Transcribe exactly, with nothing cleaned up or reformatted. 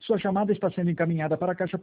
Sua chamada está sendo encaminhada para a caixa